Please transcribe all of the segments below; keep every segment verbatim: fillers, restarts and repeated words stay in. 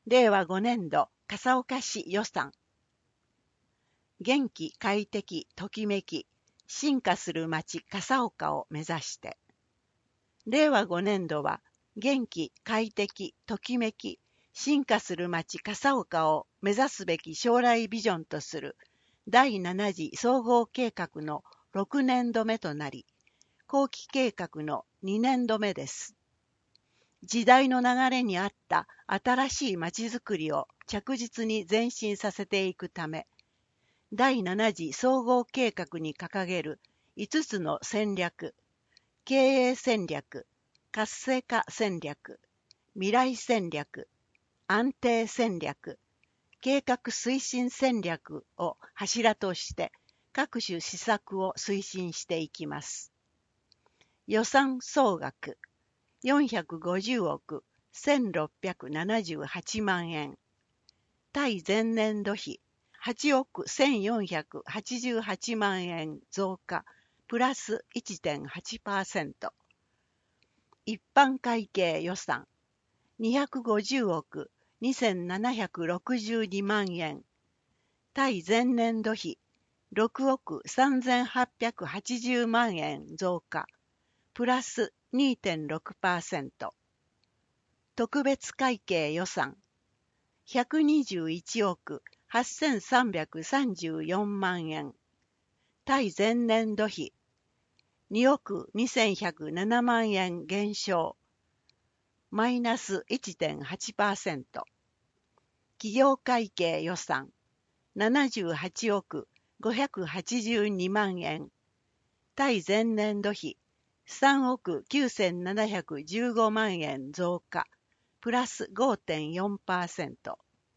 れいわごねんど笠岡市予算。元気、快適、ときめき、進化する町笠岡を目指して。れいわごねんどは元気、快適、ときめき、進化する町笠岡を目指すべき将来ビジョンとするだいなな次総合計画のろくねんどめとなり、後期計画のにねんどめです。時代の流れに合った新しいまちづくりを着実に前進させていくため、だいなな次総合計画に掲げるいつつの戦略、経営戦略、活性化戦略、未来戦略、安定戦略、計画推進戦略を柱として各種施策を推進していきます。予算総額よんひゃくごじゅうおくせんろっぴゃくななじゅうはちまんえん、対前年度比はちおくせんよんひゃくはちじゅうはちまんえん増加プラス いちてんはちパーセント、一般会計予算にひゃくごじゅうおくにせんななひゃくろくじゅうにまんえん、対前年度比ろくおくさんぜんはっぴゃくはちじゅうまんえん増加プラス にてんろくパーセント、特別会計予算ひゃくにじゅういちおくはっせんさんびゃくさんじゅうよんまんえん、対前年度比におくにせんひゃくななまんえん減少、マイナス いちてんはちパーセント、企業会計予算ななじゅうはちおくごひゃくはちじゅうにまんえん、対前年度比さんおくきゅうせんななひゃくじゅうごまんえん増加、プラス ごてんよんパーセント。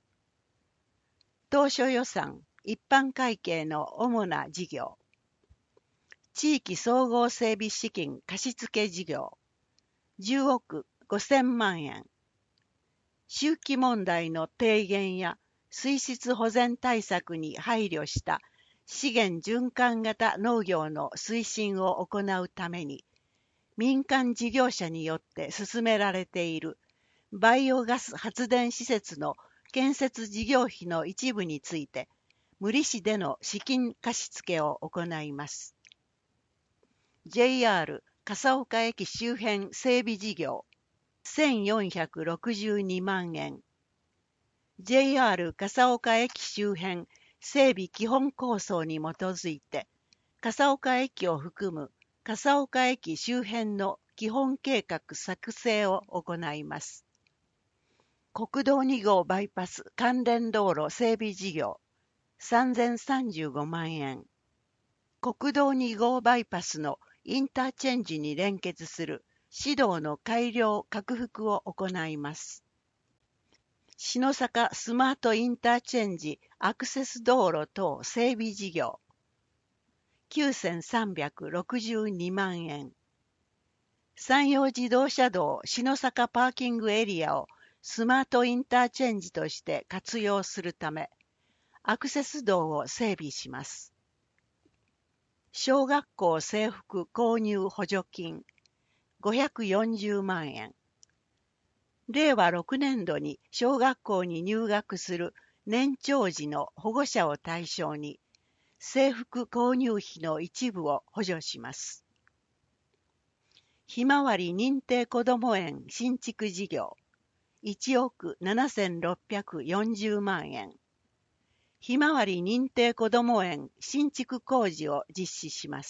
当初予算一般会計の主な事業、地域総合整備資金貸付事業じゅうおくごせんまんえん、周期問題の低減や水質保全対策に配慮した資源循環型農業の推進を行うために、民間事業者によって進められているバイオガス発電施設の建設事業費の一部について、無利子での資金貸付を行います。ジェイアール 笠岡駅周辺整備事業せんよんひゃくろくじゅうにまんえん、ジェイアール 笠岡駅周辺整備基本構想に基づいて、笠岡駅を含む笠岡駅周辺の基本計画作成を行います。国道に号バイパス関連道路整備事業さんぜんさんじゅうごまんえん、国道に号バイパスのインターチェンジに連結する市道の改良拡幅を行います。篠坂スマートインターチェンジアクセス道路等整備事業きゅうせんさんびゃくろくじゅうにまんえん、山陽自動車道篠坂パーキングエリアをスマートインターチェンジとして活用するため、アクセス道を整備します。小学校制服購入補助金ごひゃくよんじゅうまんえん、れいわろくねんどに小学校に入学する年長児の保護者を対象に、制服購入費の一部を補助します。ひまわり認定こども園新築事業いちおくななせんろっぴゃくよんじゅうまんえん、ひまわり認定こども園新築工事を実施します。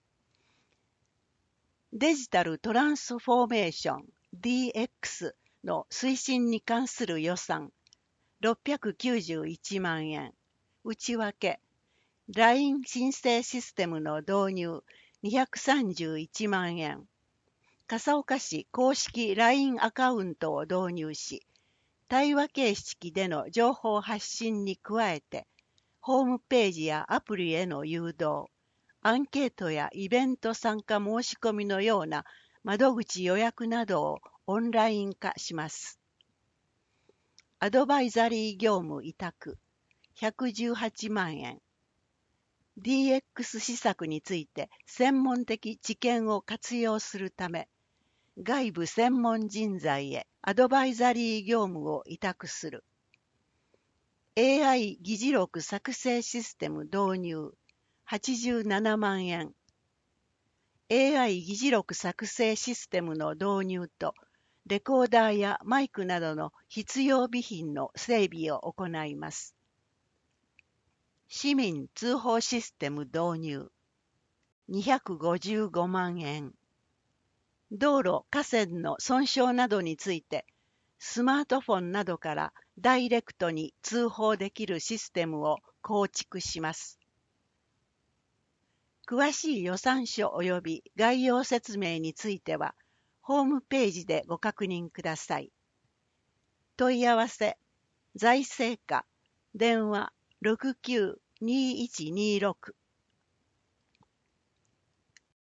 デジタルトランスフォーメーション ディーエックス の推進に関する予算ろっぴゃくきゅうじゅういちまんえん、内訳 ライン 申請システムの導入にひゃくさんじゅういちまんえん、笠岡市公式 ライン アカウントを導入し、対話形式での情報発信に加えて、ホームページやアプリへの誘導、アンケートやイベント参加申し込みのような窓口予約などをオンライン化します。アドバイザリー業務委託ひゃくじゅうはちまんえん、ディーエックス 施策について専門的知見を活用するため、外部専門人材へアドバイザリー業務を委託する。エーアイ 議事録作成システム導入はちじゅうななまんえん。エーアイ 議事録作成システムの導入と、レコーダーやマイクなどの必要備品の整備を行います。市民通報システム導入にひゃくごじゅうごまんえん。道路・河川の損傷などについて、スマートフォンなどからダイレクトに通報できるシステムを構築します。詳しい予算書及び概要説明については、ホームページでご確認ください。問い合わせ、財政課、電話ろくきゅうにーいちにーろく